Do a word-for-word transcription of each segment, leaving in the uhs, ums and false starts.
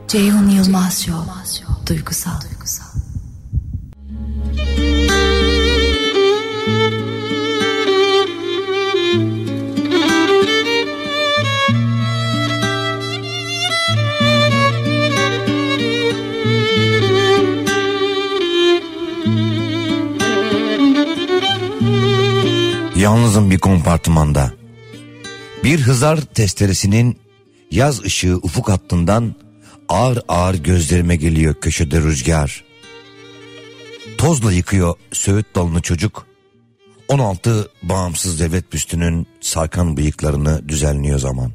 Ceyhun Yılmaz Show. Duygusal. Yalnızım bir kompartımanda. Bir hızar testeresinin yaz ışığı ufuk hattından ağır ağır gözlerime geliyor köşede rüzgar. Tozla yıkıyor söğüt dalını çocuk. on altı bağımsız devlet büstünün sarkan bıyıklarını düzenliyor zaman.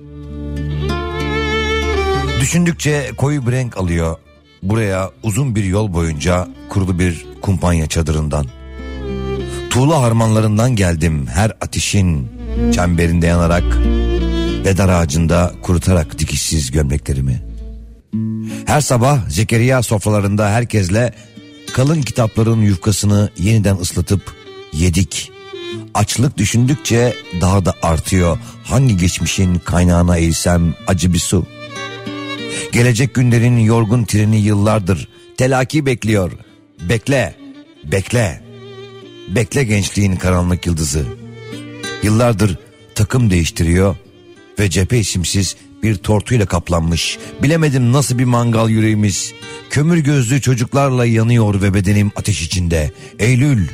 Düşündükçe koyu bir renk alıyor buraya uzun bir yol boyunca kurulu bir kumpanya çadırından. Tuğla harmanlarından geldim her ateşin çemberinde yanarak ve dar ağacında kurutarak dikişsiz gömleklerimi. Her sabah Zekeriya sofralarında herkesle kalın kitapların yufkasını yeniden ıslatıp yedik. Açlık düşündükçe daha da artıyor. Hangi geçmişin kaynağına eğilsem acı bir su. Gelecek günlerin yorgun treni yıllardır telaki bekliyor. Bekle, bekle. Bekle gençliğin karanlık yıldızı. Yıllardır takım değiştiriyor ve cephe isimsiz bir tortuyla kaplanmış. Bilemedim nasıl bir mangal yüreğimiz. Kömür gözlü çocuklarla yanıyor ve bedenim ateş içinde. Eylül.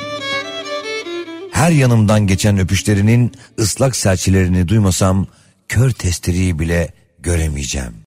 Her yanımdan geçen öpüşlerinin ıslak serçelerini duymasam kör testereyi bile göremeyeceğim.